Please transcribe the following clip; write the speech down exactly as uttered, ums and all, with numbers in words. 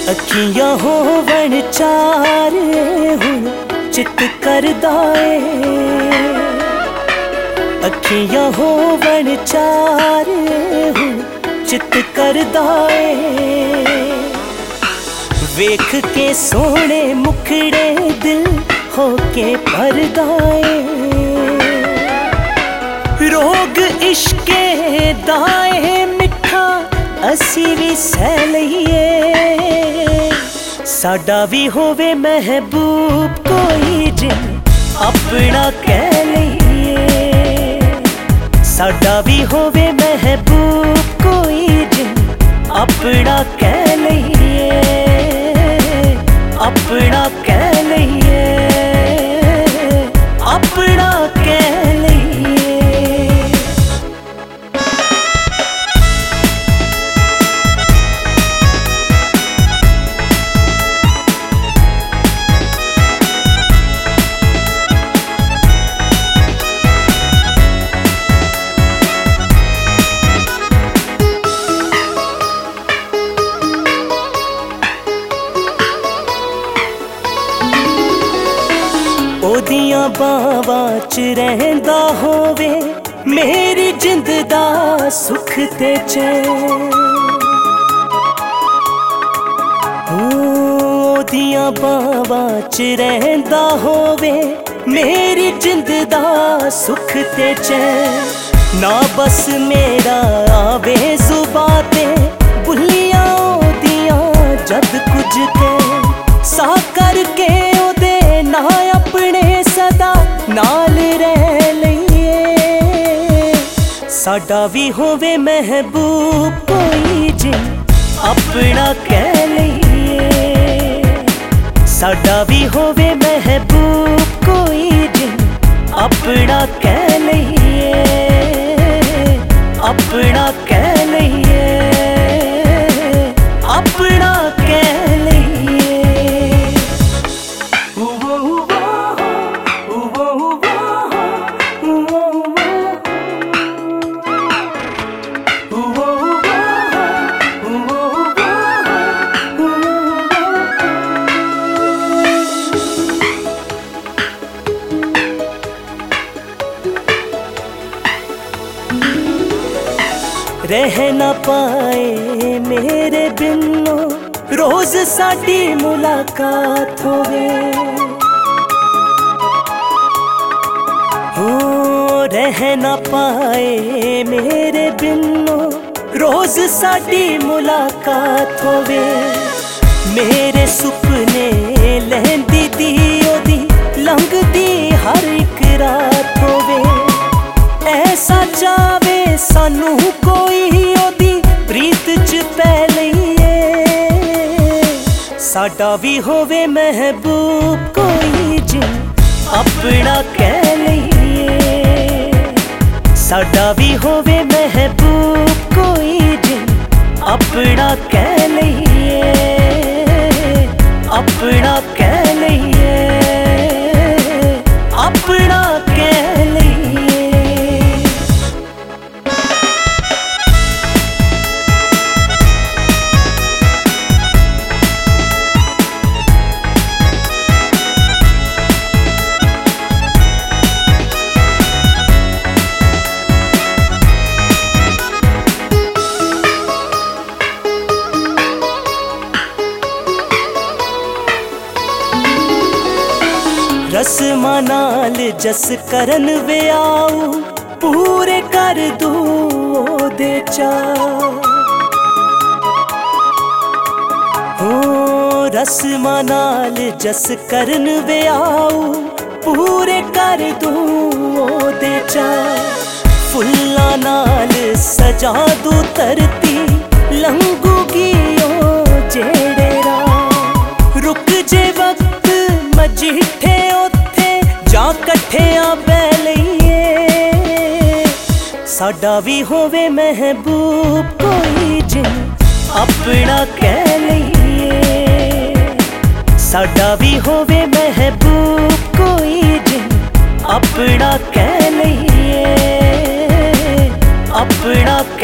अखियां होवन चार हुण चित करदा ए। अखियां होवन चार हुण चित करदा ए। वेख के सोहणे मुखड़े दिल होके भरदा ए। रोग इश्के दाए मिठा असी भी सह लईए। साडा भी होवे महबूब कोई जिन अपना कह लईए। साडा भी होवे महबूब कोई जिन अपना कह लईए। अपना कह लईए। अपना कह लईए। ओदियां बावां च रहिंदा होवे मेरी जिंद दा सुख ते चैन। ओदियां बावां च रहिंदा होवे मेरी जिंद दा सुख ते चैन। ना बस मेरा आवे जुबां ते बुलियां ओदियां जद कुछ के सा करके ओदे ना अपने सदा नाल रह लईए। साडा भी होवे महबूब कोई जिन अपना कह लईए। साडा भी होवे महबूब कोई जिन अपना कह लईए। अपना कह लईए। अपना कह लईए। रह न पाए मेरे बिनो रोज साडी मुलाकात होवे। हो रह न पाए मेरे बिनो रोज साडी मुलाकात होवे। मेरे सुपने लहंदी दी ओदी लंघदी हर एक रात होवे। ऐसा चावे सानू कोई ओदी प्रीत च पै लईए। साडा भी होवे महबूब कोई जिन अपना कह लईए। साडा भी होवे महबूब कोई जिन अपना कह लईए। अपना कह लईए। अपना कह लईए। रस्मां नाल जस करन व्याऊ पूरे कर दू ओदे चाऽ। हो रस्मां नाल जस करन व्याऊ पूरे कर दू ओदे चाऽ। फुल्लां नाल सजा दू धरती लंघूगी ओ जेड़े राह। रुक जे वक्त मजिठे ओथे जा कट्ठियां बह लईए। साडा भी होवे महबूब कोई जिन अपना कह लईए। साडा भी होवे महबूब कोई जिन अपना कह लईए। अपना